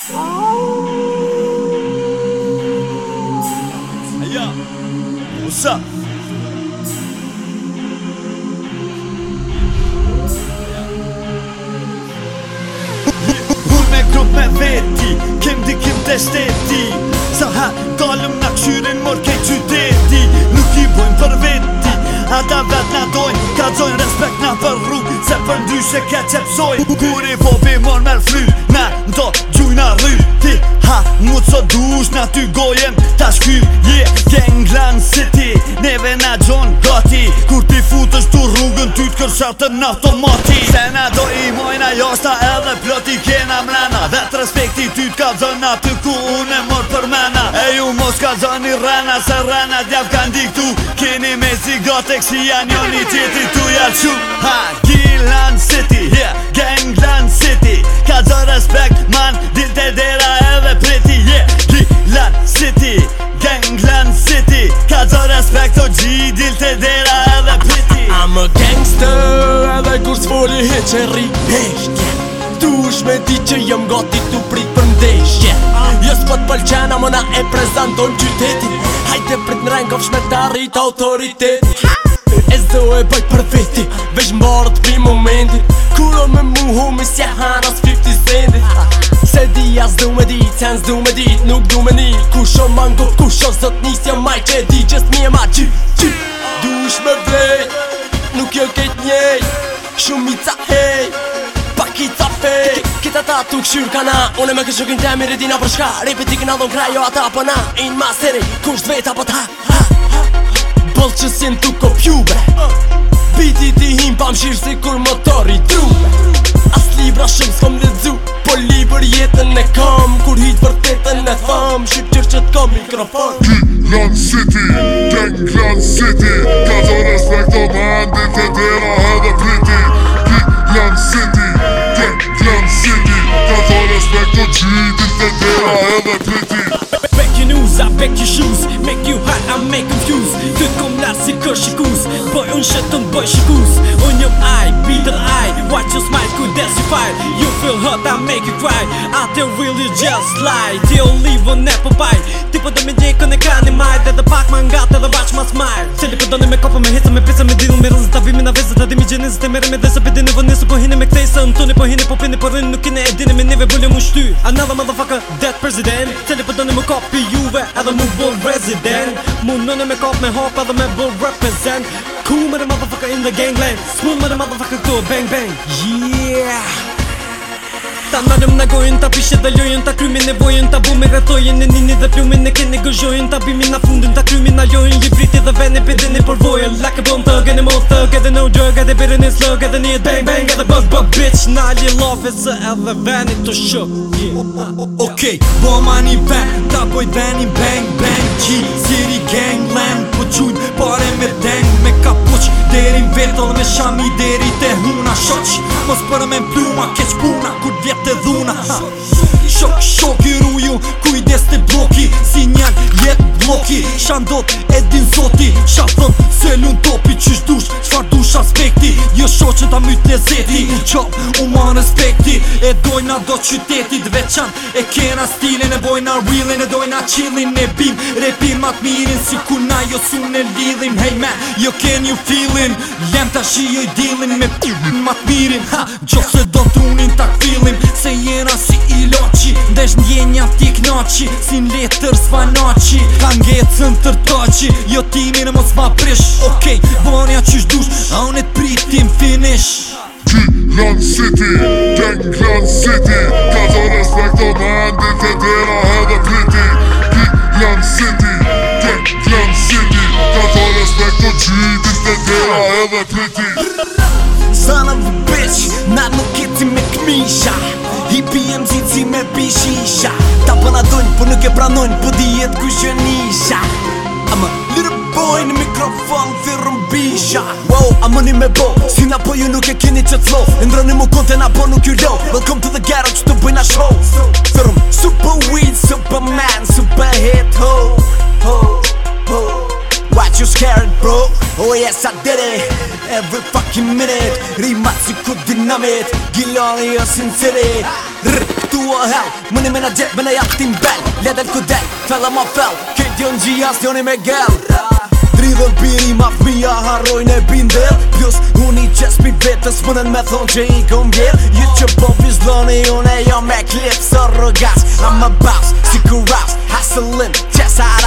Yeah, what's up? Hur me grupp me veti, kim di kim te shteti. Sa ha dalëm na këshyrin mor kej qyteti. Nuk I bojmë për veti, ata vet na dojnë. Kallzojnë respekt na për rrug, se për ndryshe ke qepsojnë. Kur I popi mor mer fry, na ndo gjujna rry. Ti ha mu co dush na ty gojem, ta shkyr. Gangland City, neve na gjon gati. Kur ti futësh tu rrugën, ty t'kërshatën në automati. Se na do I mojna josta edhe ploti kena mrena. Vet respekti ty t'kallzon aty ku unë e mor për mena. E ju mos kallzoni rena, se rena djav kan diktu. Keni me zigote kësi janë njoni tjeti tu jalqu. Ha, Gangland City, yeah, Gangland City. Kallzo respekt man, dilte dera edhe priti, yeah. Gangland City, Gangland City. Kallzo respekt o gji, dilte dera edhe priti. I'm a gangster, edhe kur s'foli hiq e ri heshje. Dush me di që jëm gati tu prit për ndeshje. Jo s'po t'pëlqena më na e prezenton qytetin. Hajde prit në rengov shme t'arrit autoritetin. E zdo e bëjt për veti, veç mbarët pi momenti. Kuro me mu homi si hanas 50 centit. Se di as du me dit, sen s'du me dit, nuk du me ni. Kusho mango, kusho zot nisja maj që di just me e ma gjy. Dush me vlejt, nuk jo kejt njej. Shumica hej, pakica fej. Kita ta tu këshyr kana, une me këshukin temi redina për shka. Repet I kina dhon kraj jo ata për na. In masteri, kusht vet apo ta. Boll që sin tu kopjube, biti ti him pa mshirë si kur motori drube. As libra shumë s'kom ledzu, po liber jetën e kam. Kur hit për tetën e tham, shqipqyr që t'kom mikrofon. Gangland City, Gangland City. Kallzo respekt o man, dilte dera edhe priti. Gangland City, Gangland City. Kallzo respekt o gji, dilte dera edhe priti. Back your news, I back your shoes. Make you hot, I make confused. Ty t'kom lar si kër shikus. Boj unë shetën, boj shikus. Unë jëm I, bitter I. Watch your smile, kujdes you fight. You feel hurt, I make you cry. I tell real you just lie. Ti o livo ne po baj. Ti po do me gjekën e krani majt. Edhe pak ma ngatë edhe vaq ma smile. Cili po do me kopa me hisa me pisa me dill me rëzët. A vimi na vezët, a dimi gjenizët e mere me desë. Pedini vë nisu po hini me ktejsë. Toni po hini po pini po rrinë. Nuk kine e dini me nive bulli mu shty. Another motherfucker, dead president. Cili po do me kopi juve edhe mu bull resident. Mu nëne me kop me hop edhe me bull represent. Cool me the motherfucker in the gangland. Smooth me the motherfucker këtu bang bang. Yeah. Ta nërëm në gojën, ta pishe dhe lojën. Ta krymi nevojën, ta bu me rëtojën. E nini dhe plumin e keni gëzhojën. Ta bimi na fundin, ta krymi na lojën. Jivriti dhe veni pedini për vojën. Like a bone thug, any more thug. Edhe no drug, edhe birin is slug. Edhe një bang bang, edhe bug bug bitch. Nali love se edhe veni të shuk. Okej, bo ma një ven, ta boj veni bang bang. Siri Gangland, po qujnë pare me deng. Me kapuq, derin vetëll me shami deri te huna. Shoq, mos për me pluma, keq puna, kur vjet të dhuna. Shok, shok I ruju, kujdes të bloki. Sinjal, jet bloki. Shandot, edin zoti. Shafën, selun topi, qysh dush, qfar dush aspekti. Jo shoqën ta myt lezeti. Qop, u ma respekti. E dojna do qytetit veçan. E kena stilin, e bojna reelin. E dojna chillin, e bim repin mat mirin. Si ku na jo sun e lidhim. Hey man, yo can you feelin? Lem ta shi jo I dealin me mat mirin. Ha, gjose do trunin ta kfilim. Se jena si iloqi, ndesh ndjenja ti knaqi. Si n'letër s'fanaci, ka ngecën tërtaqi. Jo timin e mos ma prish. Okej, banja qysh dush, a unë e t'pritim finish. Gangland City, Gangland City. Kallzo respekt o man, dilte dera edhe priti. Gangland City, Gangland City. Kallzo respekt o gji, dilte dera edhe priti. Son of a bitch, na nuk jeti me kmisha. Hipi e mzici me pishisha. Ta pëna dojnë, po nuk e pranojnë, po dijet ku shënisha. I'm a little boy në mikrofon, thirën bisha. Wow, I'm money me bo, si na po ju nuk e keni që t'flow. Ndroni mu konte na po nuk ju low. Welcome to the garage, të bëjna show. Thirëm super weed, superman, super hit, ho, ho, ho. What you scared bro? Oh yes I did it. Every fucking minute. Rimat si ku dinamit. Gilani jo sincerit. tua hell Mëni me na gjep me na jap tim bell Ledel ku del, fella ma fell Kejt jon gjia s'joni me gell Dridhen piri ma fmija harrojnë e bindel Plus unë i qes pi vetës mënen me thonë që i kom vjell Ju që po pizloni une jo me klip së rëgas I'm a boss, si kuras, hustling, qesa